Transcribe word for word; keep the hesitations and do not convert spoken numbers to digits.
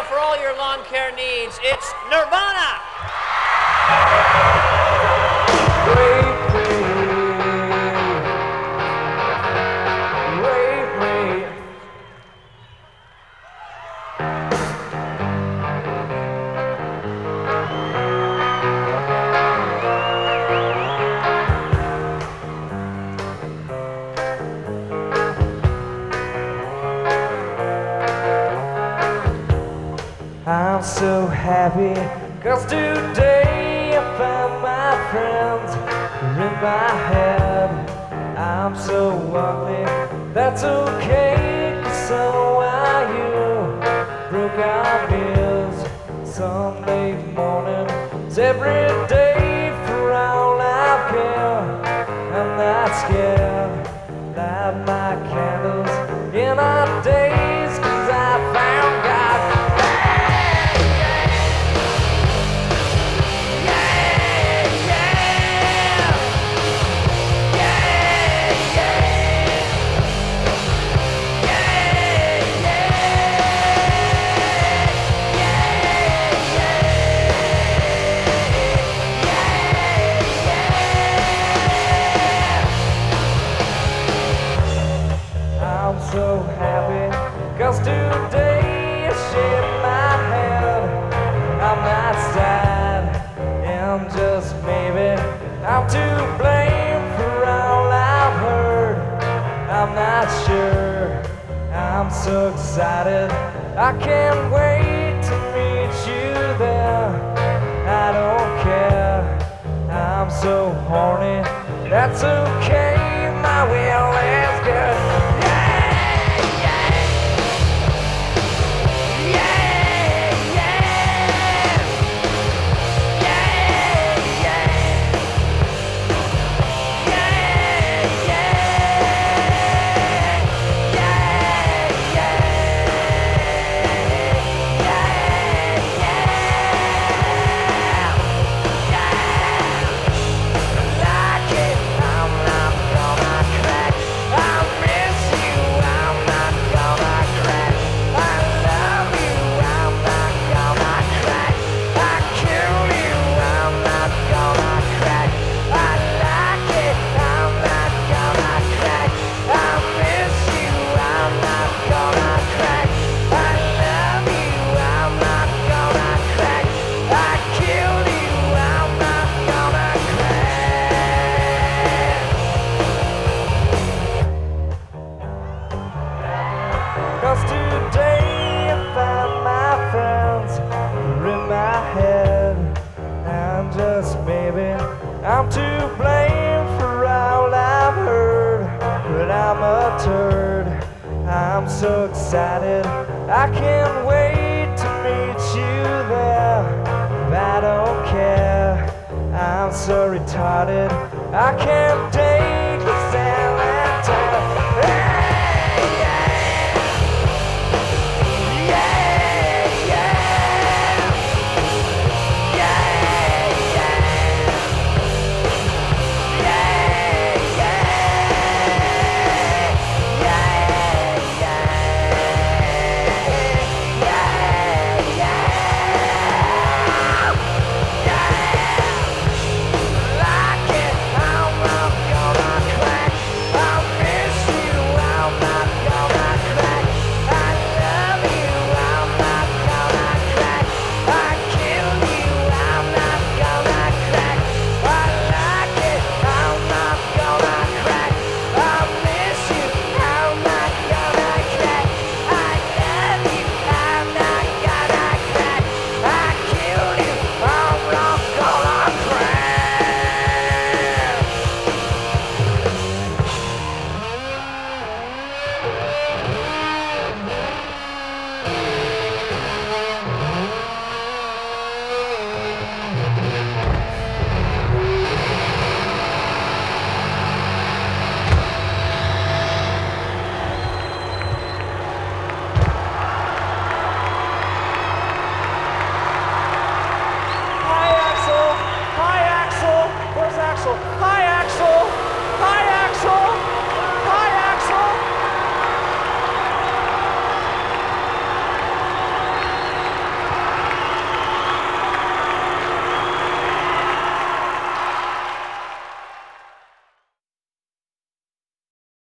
for all your lawn care needs. It's Nirvana! I'm so happy, cause today I found my friends are in my head. I'm so ugly, that's okay, cause I know why you broke our ears. Sunday mornings, every day for all I care. I'm not scared, light my candles in our days, cause I found God. I'm so happy, cause today I shaved my head. I'm not sad, and just maybe I'm to blame for all I've heard. I'm not sure, I'm so excited, I can't wait to meet you there. I don't care, I'm so horny, that's okay, my will is good. Cause today I found my friends are in my head. And just maybe I'm to blame for all I've heard. But I'm a turd, I'm so excited, I can't wait to meet you there. But I don't care, I'm so retarded, I can't date